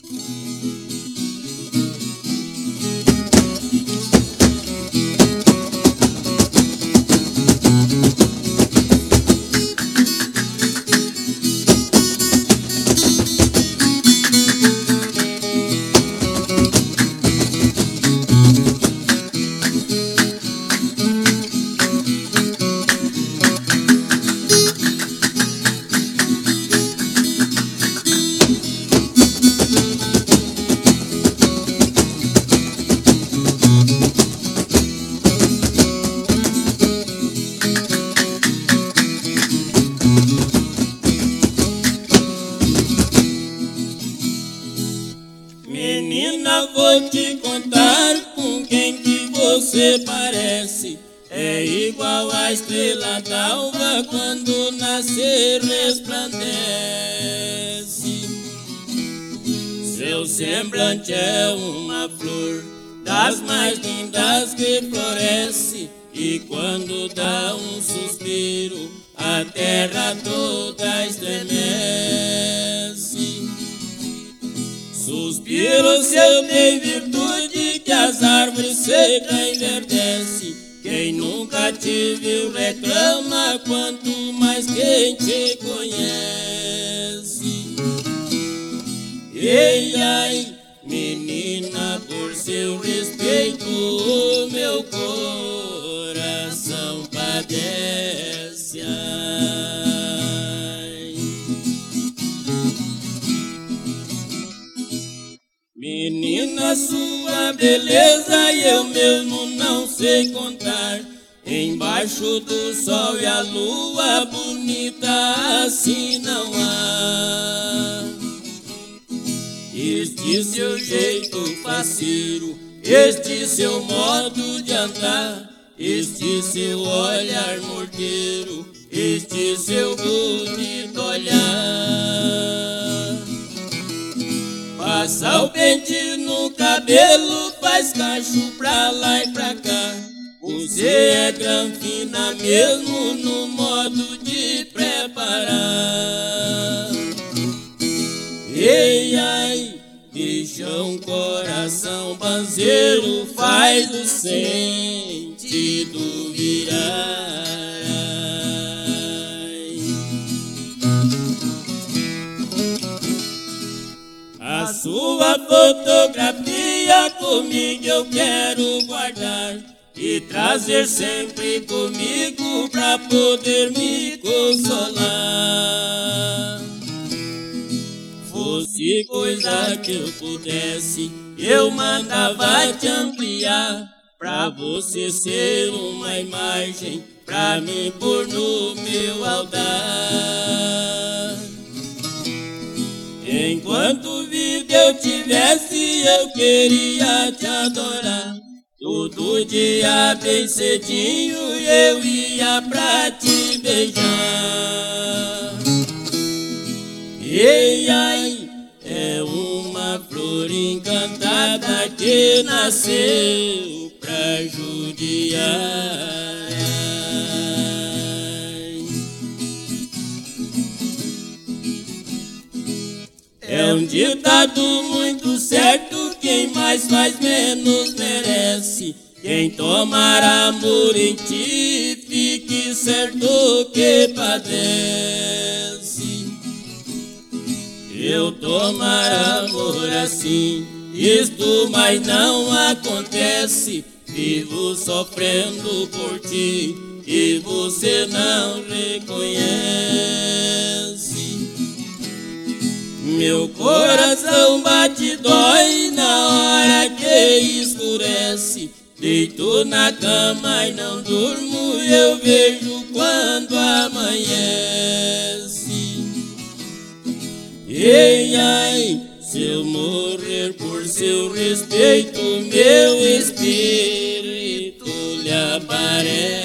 Menina, vou te contar com quem que você parece. É igual a estrela d'alva quando nascer resplandece. Seu semblante é uma flor das mais lindas que floresce, e quando dá um suspiro a terra toda estremece. Suspiro seu tem virtude que as árvores secam enverdece. Quem nunca te viu reclama, quanto mais quem te conhece. Ei, ai, menina, por seu respeito o meu coração padece. Ai. Menina, sua beleza eu mesmo não sei contar. Embaixo do sol e a lua bonita assim não há. Este seu jeito faceiro, este seu modo de andar, este seu olhar morteiro, este seu bonito olhar. Passa o pente no cabelo, faz cacho pra lá e pra cá. Você é granfina mesmo no modo de preparar. Ei, ai, deixa um coração banzeiro, faz o sentido virar. A sua fotografia comigo eu quero guardar e trazer sempre comigo pra poder me consolar. Fosse coisa que eu pudesse, eu mandava te ampliar, pra você ser uma imagem, pra mim pôr no meu altar. Enquanto vida eu tivesse, eu queria te adorar. Todo dia bem cedinho eu ia pra te beijar. Ei, ai, é uma flor encantada que nasceu pra judiar. É um ditado muito certo, quem mais faz menos merece. Quem tomar amor em ti, fique certo que padece. Eu tomar amor assim, isto mais não acontece. Vivo sofrendo por ti e você não reconhece. Meu coração bate dói na hora que escurece. Deito na cama e não durmo, eu vejo quando amanhece. Ei, ai, se eu morrer por seu respeito, meu espírito lhe aparece.